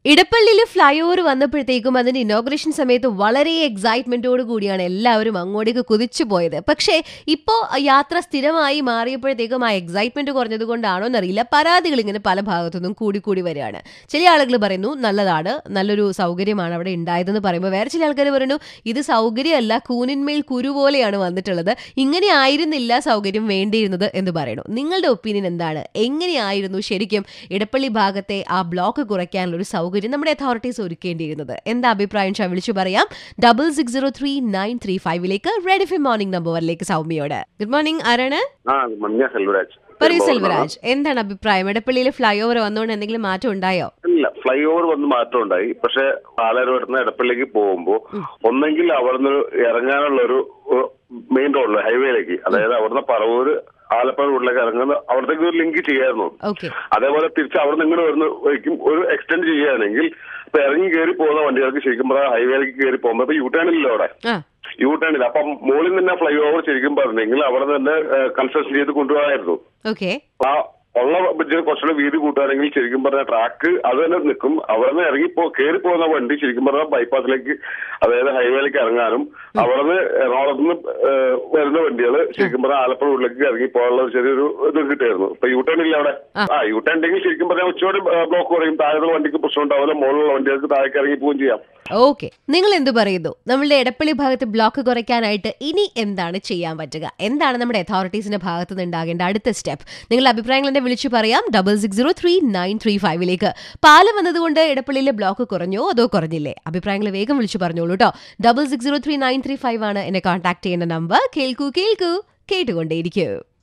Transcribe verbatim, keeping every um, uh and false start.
ഇടപ്പള്ളിയിൽ fly over വന്നപ്പോഴത്തേക്കും അതിന്റെ inauguration സമയത്ത് വളരെ എക്സൈറ്റ്മെന്റോട് കൂടിയാണ് എല്ലാവരും അങ്ങോട്ടേക്ക് കുതിച്ചു പോയത്. പക്ഷേ ഇപ്പോൾ യാത്ര സ്ഥിരമായി മാറിയപ്പോഴത്തേക്കും ആ എക്സൈറ്റ്മെന്റ് കുറഞ്ഞത് കൊണ്ടാണോ എന്നറിയില്ല, പരാതികൾ ഇങ്ങനെ പല ഭാഗത്തുനിന്നും കൂടി കൂടി വരികയാണ്. ചില ആളുകൾ പറയുന്നു നല്ലതാണ്, നല്ലൊരു സൗകര്യമാണ് അവിടെ ഉണ്ടായതെന്ന് പറയുമ്പോൾ വേറെ ചില ആൾക്കാർ പറയുന്നു ഇത് സൗകര്യമല്ല, കൂനിന്മേൽ കുരു പോലെയാണ് വന്നിട്ടുള്ളത്, ഇങ്ങനെ ആയിരുന്നില്ല സൗകര്യം വേണ്ടിയിരുന്നത് എന്ന് പറയുന്നു. നിങ്ങളുടെ ഒപ്പീനിയൻ എന്താണ്? എങ്ങനെയായിരുന്നു ശരിക്കും ഇടപ്പള്ളി ഭാഗത്തെ ആ ബ്ലോക്ക് കുറയ്ക്കാനുള്ള ഒരു സൗകര്യം നമ്മുടെ അതോറിറ്റീസ് ഒരുക്കേണ്ടിയിരുന്നത്? എന്താ അഭിപ്രായം വിളിച്ചു പറയാം. Double six zero three nine three ഫൈവിലേക്ക് റെഡ് എഫ് എം മോർണിംഗ് നമ്പറിലേക്ക് സൗമ്യയോട്. Good morning. ആരാണ്? പറയൂ സെൽവരാജ്, എന്താണ് അഭിപ്രായം? ഇടപ്പള്ളിയിൽ ഫ്ലൈ ഓവർ വന്നുകൊണ്ട് എന്തെങ്കിലും മാറ്റം ഉണ്ടായോ? ഇല്ല, ഫ്ലൈ ഓവർ വന്ന് മാറ്റം ഉണ്ടായി. പക്ഷെ പാലാരോടുന്ന് ഇടപ്പള്ളിക്ക് പോകുമ്പോ ഒന്നെങ്കിൽ അവിടുന്ന് ഇറങ്ങാനുള്ള ഒരു മെയിൻ റോഡില് ഹൈവേയിലേക്ക്, അതായത് അവിടുന്ന് പറവൂര് ആലപ്പുഴ റോഡിലേക്ക് ഇറങ്ങുന്ന അവിടത്തേക്ക് ഒരു ലിങ്ക് ചെയ്യായിരുന്നു. അതേപോലെ തിരിച്ച് അവിടെ നിന്ന് ഇങ്ങോട്ട് വരുന്ന വഴിക്കും ഒരു എക്സ്റ്റെൻഡ് ചെയ്യുകയാണെങ്കിൽ ഇപ്പൊ ഇറങ്ങി കയറി പോകുന്ന വണ്ടികൾക്ക് ശരിക്കും പറഞ്ഞാൽ ഹൈവേയിലേക്ക് കയറി പോകുമ്പോ ഇപ്പൊ യു ടേണില്ലല്ലോ അവിടെ, യു ടേണില്ല. അപ്പം മുകളിൽ നിന്ന് ഫ്ലൈ ഓവർ ശരിക്കും പറഞ്ഞെങ്കിൽ അവിടെ തന്നെ കൺസ്ട്രക്ഷൻ ചെയ്ത് കൊണ്ടുപോകായിരുന്നു. ആ ഉള്ള ബ്രിഡ്ജിന് കുറച്ചുകൂടെ വീതി കൂട്ടുകയാണെങ്കിൽ ശരിക്കും പറഞ്ഞ ട്രാക്ക് അത് തന്നെ നിൽക്കും. അവിടെ നിന്ന് ഇറങ്ങിപ്പോ കയറി പോകുന്ന വണ്ടി ശരിക്കും പറഞ്ഞാൽ ബൈപ്പാസിലേക്ക്, അതായത് ഹൈവേയിലേക്ക് ഇറങ്ങാനും അവിടെ നിന്ന് എറണാകുളത്ത് നിന്ന് വരുന്ന വണ്ടികൾ ശരിക്കും പറഞ്ഞാൽ ആലപ്പുഴ റോഡിലേക്ക് ഇറങ്ങി പോകാനുള്ള ചെറിയൊരു ഇത് കിട്ടുമായിരുന്നു. ഇപ്പൊ യു ടേൺ ഇല്ല അവിടെ. ആ യു ടേൺ ഉണ്ടെങ്കിൽ ശരിക്കും പറഞ്ഞാൽ ഉച്ചയോടെ ബ്ലോക്ക് കുറയും, താഴെ വണ്ടിക്ക് പ്രശ്നം ഉണ്ടാവില്ല, മുകളിലുള്ള വണ്ടികൾക്ക് താഴേക്ക് ഇറങ്ങി പോവുകയും ചെയ്യാം. ഓക്കെ, നിങ്ങൾ എന്ത് പറയുന്നു? നമ്മളുടെ ഇടപ്പള്ളി ഭാഗത്ത് ബ്ലോക്ക് കുറയ്ക്കാനായിട്ട് ഇനി എന്താണ് ചെയ്യാൻ പറ്റുക? എന്താണ് നമ്മുടെ അതോറിറ്റീസിന്റെ ഭാഗത്ത് നിന്ന് ഉണ്ടാകേണ്ട അടുത്ത സ്റ്റെപ്പ്? നിങ്ങളുടെ അഭിപ്രായങ്ങൾ എന്നെ വിളിച്ചു പറയാം. Double six zero three nine three ഫൈവിലേക്ക്. പാലം വന്നതുകൊണ്ട് ഇടപ്പള്ളിയിലെ ബ്ലോക്ക് കുറഞ്ഞോ അതോ കുറഞ്ഞില്ലേ? അഭിപ്രായങ്ങൾ വേഗം വിളിച്ചു പറഞ്ഞോളൂ കേട്ടോ. Double six zero three nine three five ആണ് എന്നെ കോൺടാക്ട് ചെയ്യുന്ന നമ്പർ. കേൾക്കൂ കേൾക്കൂ കേട്ടുകൊണ്ടേയിരിക്കൂ.